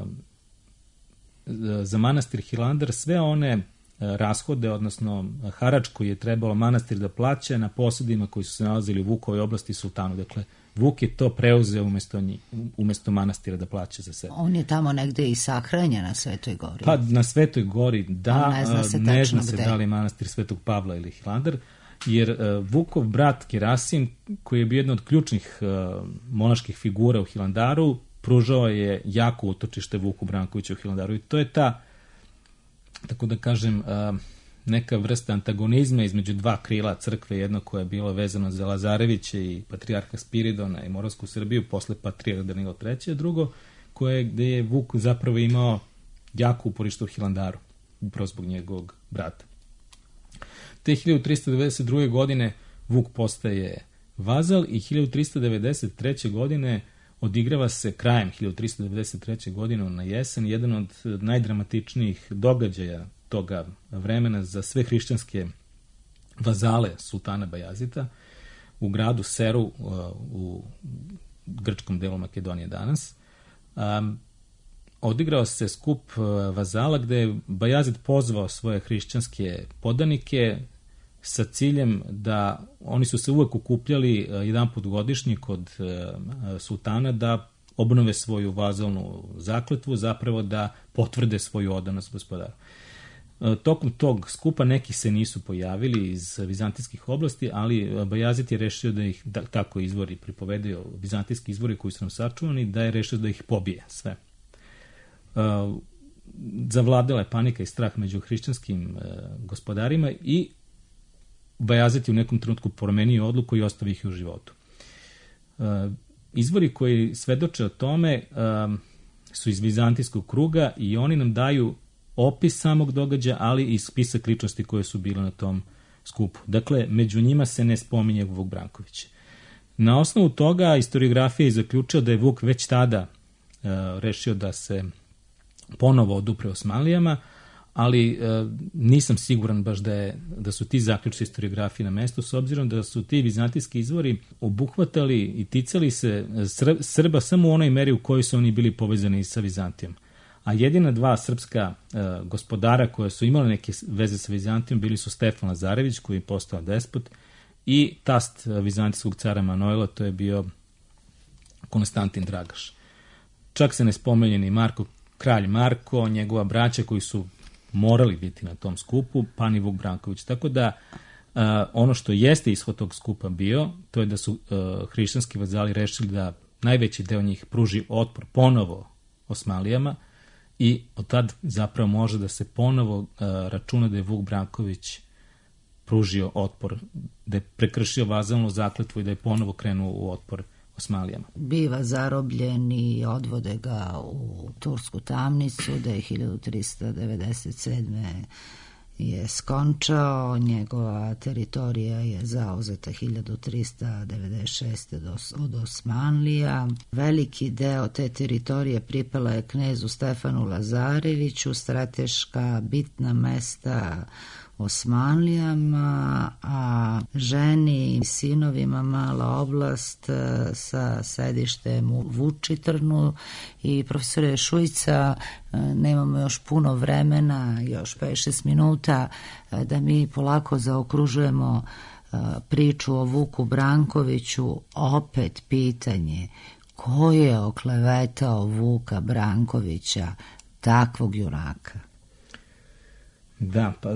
za manastir Hilandar sve one rashode, odnosno harač koji je trebalo manastir da plaća na posedima koji su se nalazili u Vukovoj oblasti sultanu. Dakle, Vuk je to preuzeo umesto, njih, umesto manastira da plaća za sebe. On je tamo negde i sahranjen na Svetoj gori. Pa na Svetoj gori, da, ne zna se, ne zna se da li manastir Svetog Pavla ili Hilandar, jer uh, Vukov brat Kerasim, koji je bio jedna od ključnih uh, monaških figura u Hilandaru, pružao je jako utočište Vuku Brankoviću u Hilandaru i to je ta, tako da kažem, neka vrsta antagonizma između dva krila crkve, jedno koje je bilo vezano za Lazarevića i patrijarha Spiridona i Moravsku Srbiju, posle patrijarha Danila trećeg, a drugo koje gde je Vuk zapravo imao jako uporište u Hilandaru, upravo zbog njegovog brata. Te hiljadu trista devedeset druge. godine Vuk postaje vazal i hiljadu trista devedeset treće. godine odigrava se krajem hiljadu trista devedeset treće. godine na jesen jedan od najdramatičnijih događaja toga vremena za sve hrišćanske vazale sultana Bajazita u gradu Seru u grčkom delu Makedonije danas. Um, odigrao se skup vazala gde je Bajazid pozvao svoje hrišćanske podanike sa ciljem da oni su se uvek okupljali jedan put godišnje kod sultana da obnove svoju vazalnu zakletvu, zapravo da potvrde svoju odanost gospodaru. Tokom tog skupa neki se nisu pojavili iz vizantijskih oblasti, ali Bajazid je rešio da ih, da, tako izvori pripovedaju, vizantijski izvori koji su nam sačuvani, da je rešio da ih pobije sve. Zavladala je panika i strah među hrišćanskim gospodarima i Bajazid je u nekom trenutku promenio odluku i ostavio ih u životu. Izvori koji svedoče o tome su iz vizantijskog kruga i oni nam daju opis samog događaja, ali i spisak ličnosti koje su bile na tom skupu. Dakle, među njima se ne spominje Vuk Branković. Na osnovu toga historiografija je zaključila da je Vuk već tada uh, rešio da se ponovo odupre Osmanlijama, ali uh, nisam siguran baš da, je, da su ti zaključci historiografije na mestu, s obzirom da su ti vizantijski izvori obuhvatali i ticali se Srba samo u onoj meri u kojoj su oni bili povezani sa Vizantijom. A jedina dva srpska uh, gospodara koja su imali neke veze sa Vizantijom bili su Stefan Lazarević, koji je postao despot, i tast vizantijskog cara Manojla, to je bio Konstantin Dragaš. Čak se ne spomenje ni Marko, kralj Marko, njegova braća koji su morali biti na tom skupu, pa ni Vuk Branković. Tako da uh, ono što jeste ishod tog skupa bio, to je da su uh, hrišćanski vazali rešili da najveći deo njih pruži otpor ponovo Osmanlijama i od tad zapravo može da se ponovo uh, računa da je Vuk Branković pružio otpor, da je prekršio vazalnu zakletvu i da je ponovo krenuo u otpor Osmanlijama. Biva zarobljen i odvode ga u tursku tamnicu, da je hiljadu trista devedeset sedme je skončao, njegova teritorija je zauzeta hiljadu trista devedeset šeste od Osmanlija. Veliki deo te teritorije pripala je knezu Stefanu Lazareviću, strateška bitna mesta Osmanlijama, a ženi i sinovima mala oblast sa sedištem u Vučitrnu. I profesore Šujica, nemamo još puno vremena, još pet šest minuta, da mi polako zaokružujemo priču o Vuku Brankoviću. Opet pitanje, ko je oklevetao Vuka Brankovića, takvog junaka? Da, pa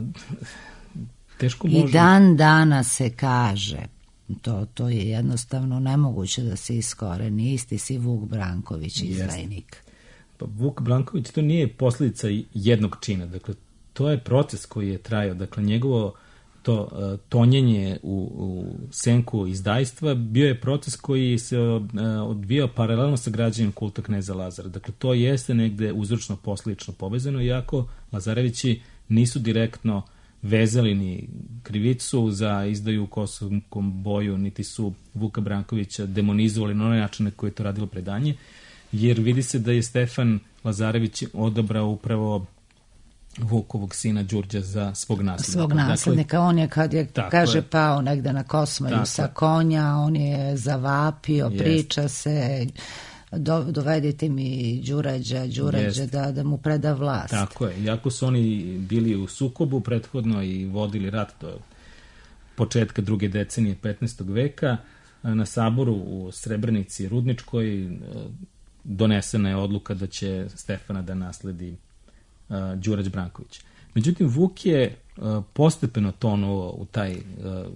teško može... I dan dana se kaže, to, to je jednostavno nemoguće da se iskoreni, isti si Vuk Branković, izdajnik. Pa Vuk Branković to nije posljedica jednog čina, dakle to je proces koji je trajao, dakle njegovo to uh, tonjenje u, u senku izdajstva bio je proces koji se uh, odvijao paralelno sa građenjem kulta kneza Lazara, dakle to jeste negde uzročno posljedično povezano, iako Lazarevići nisu direktno vezali ni krivicu za izdaju u kosovskom boju, niti su Vuka Brankovića demonizovali na onaj način na koji je to radilo predanje, jer vidi se da je Stefan Lazarević odabrao upravo Vukovog sina Đurđa za svog naslednika. Svog naslednika, dakle, on je kad je, kaže, je. pao negde na Kosmaju sa konja, on je zavapio, jest. Priča se... Do, dovedite mi Đurađa, Đurađa da, da mu preda vlast. Tako je, iako su oni bili u sukobu prethodno i vodili rat do početka druge decenije petnaestog veka, na saboru u Srebrenici Rudničkoj donesena je odluka da će Stefana da nasledi uh, Đurađ Branković. Međutim, Vuk je uh, postepeno tonuo u taj uh,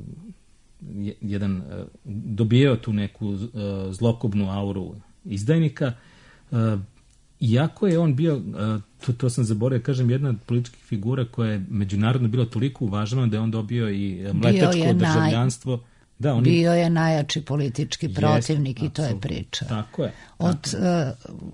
jedan, uh, dobijao tu neku uh, zlokobnu auru izdajnika, uh, iako je on bio, uh, to, to sam zaboravio, kažem, jedna od političkih figura koja je međunarodno bila toliko uvažavana da je on dobio i mletačko državljanstvo. Naj... Da, on bio je najjači politički protivnik, jest, i to je priča. Tako je. Od tako je. Uh,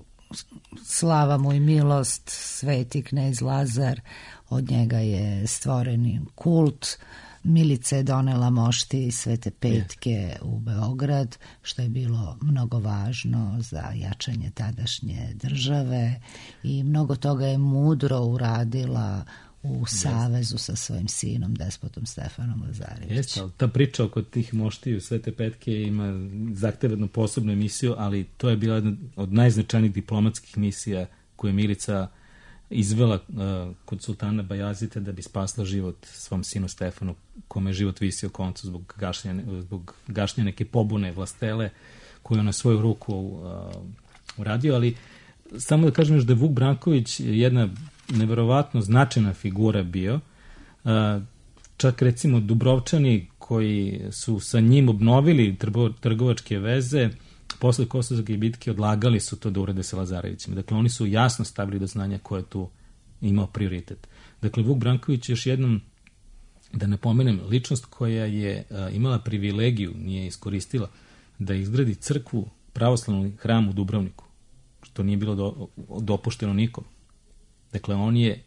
slava mu i milost, sveti knez Lazar, od njega je stvoreni kult. Milica je donela mošti Svete Petke je. u Beograd, što je bilo mnogo važno za jačanje tadašnje države i mnogo toga je mudro uradila u savezu sa svojim sinom, despotom Stefanom Lazarevićem. Jeste, ali ta priča oko tih moštiju Svete Petke ima zahtevnu posebnu emisiju, ali to je bila jedna od najznačajnijih diplomatskih misija koje je Milica izvela uh, kod sultana Bajazita da bi spasla život svom sinu Stefanu, kome je život visio koncu zbog gašnja, zbog gašnja neke pobune vlastele koju je na svoju ruku uh, uradio, ali samo da kažem još da je Vuk Branković jedna neverovatno značajna figura bio. Uh, čak recimo Dubrovčani koji su sa njim obnovili trbo, trgovačke veze posle Kosovske bitke odlagali su to da urede sa Lazarevićima. Dakle, oni su jasno stavili do znanja ko je tu imao prioritet. Dakle, Vuk Branković je još jednom, da napomenem, ličnost koja je a, imala privilegiju, nije iskoristila, da izgradi crkvu, pravoslavni hram u Dubrovniku, što nije bilo do, dopušteno nikom. Dakle, on je,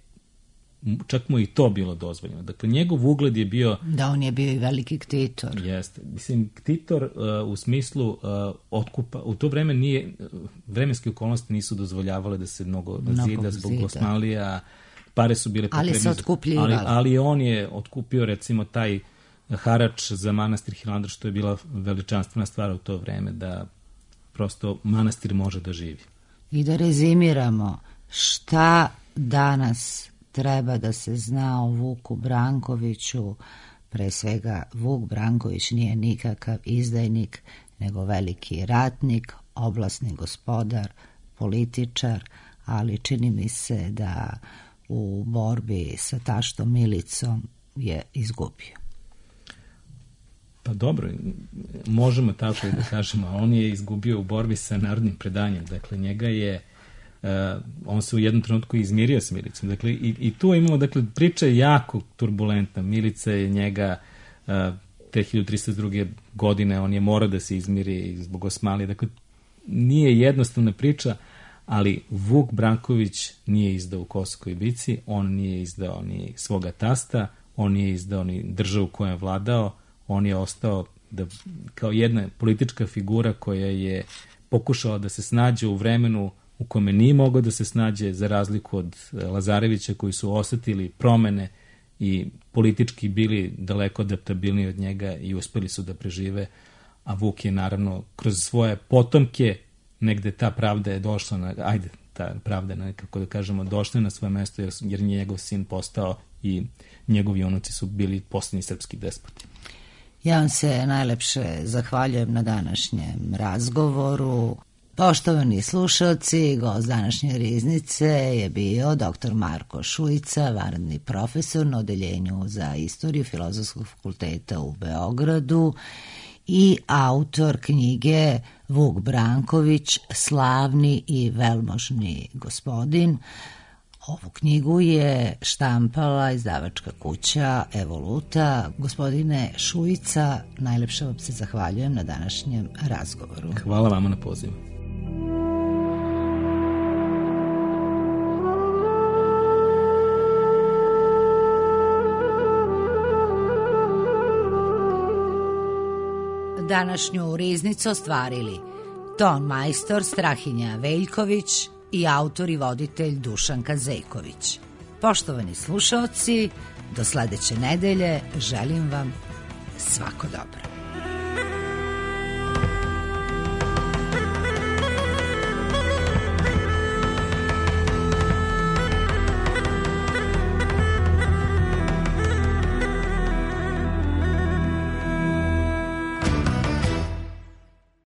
čak mu i to bilo dozvoljeno. Dakle, njegov ugled je bio... Da, on je bio i veliki ktitor. Jeste. Mislim, ktitor uh, u smislu uh, otkupa, u to vreme nije, vremenske okolnosti nisu dozvoljavale da se mnogo, mnogo zida zbog zida. Osmanlija, pare su bile potrebne. Ali se otkupljivali. Ali, ali on je otkupio, recimo, taj harač za manastir Hilandar, što je bila veličanstvena stvar u to vreme, da prosto manastir može da živi. I da rezimiramo, šta danas treba da se zna o Vuku Brankoviću Pre svega, Vuk Branković nije nikakav izdajnik, nego veliki ratnik, oblasni gospodar, političar, ali čini mi se da u borbi sa taštom Milicom je izgubio. Pa dobro, možemo tako i da kažemo, a on je izgubio u borbi sa narodnim predanjem. Dakle, njega je, uh, on se u jednom trenutku izmirio s Milicom. Dakle, i, i tu imamo, dakle, priča je jako turbulentna. Milica je njega uh, te hiljadu tristo druge. godine, on je morao da se izmiri zbog Osmanlije. Dakle, nije jednostavna priča, ali Vuk Branković nije izdao u Kosovskoj bici, on nije izdao ni svoga tasta, on nije izdao ni državu koju je vladao, on je ostao da, kao jedna politička figura koja je pokušala da se snađe u vremenu u kome nije mogao da se snađe, za razliku od Lazarevića koji su osetili promene i politički bili daleko adaptabilniji od njega i uspeli su da prežive, a Vuk je naravno kroz svoje potomke negde ta pravda je došla na, ajde, ta pravda je nekako da kažemo došla na svoje mesto jer, jer njegov sin postao i njegovi unuci su bili posljednji srpski despoti. Ja vam se najlepše zahvaljujem na današnjem razgovoru. Poštovani slušalci, gost današnje riznice je bio doktor Marko Šujica, vanredni profesor na Odeljenju za istoriju Filozofskog fakulteta u Beogradu i autor knjige Vuk Branković, slavni i velmožni gospodin. Ovu knjigu je štampala izdavačka kuća Evoluta. Gospodine Šujica, najlepše vam se zahvaljujem na današnjem razgovoru. Hvala vama na pozivu. Današnju riznicu ostvarili ton majstor Strahinja Veljković i autor i voditelj Dušanka Zejković. Poštovani slušaoci, do sledeće nedelje želim vam svako dobro.